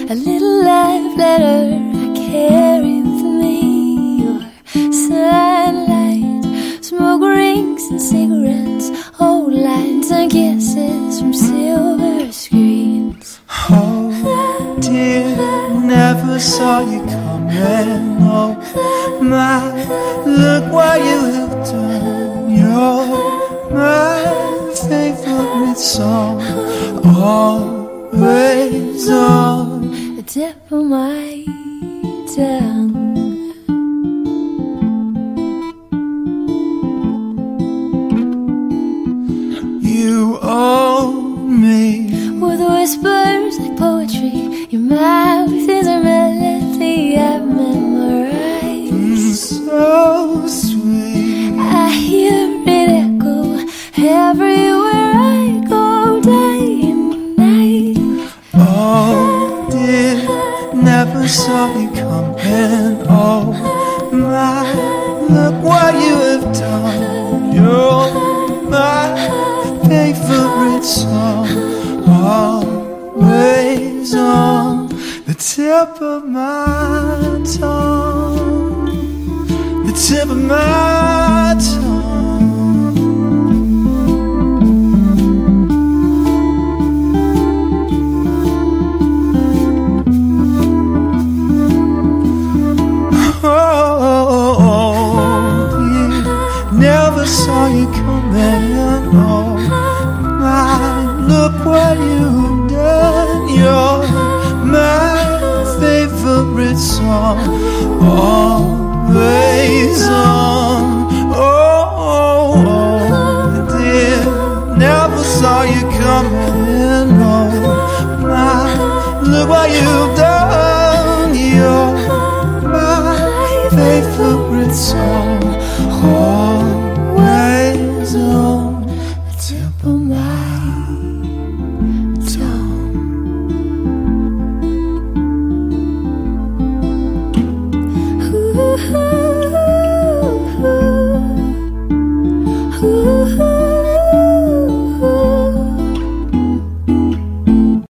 a little love letter I carry with me. Your sunlight, smoke rings and cigarettes, old lines and kisses from silver screens. Oh dear, never saw you coming. Oh my, look what you have done. You're my favorite song, always on the tip of my tongue. You own me with whispers like poetry. Your mouth is a melody I've memorized. So sweet, I hear it echo everywhere I go, day and night. oh dear, never saw you coming. Oh my, look what you have done. You're my favorite song, always on the tip of my tongue, the tip of my tongue. Never saw you coming. Oh my, look what you've done. You're my favorite song, always on. Oh dear, never saw you coming. Oh my, look what you've done. You're my favorite song.